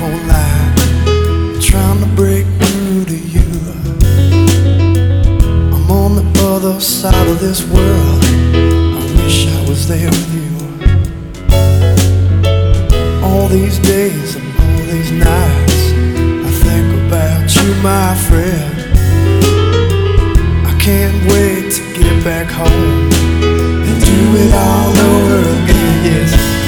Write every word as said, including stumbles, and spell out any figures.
telephone line, trying to break through to you. I'm on the other side of this world. I wish I was there with you. All these days and all these nights, I think about you, my friend. I can't wait to get back home and do it all over again.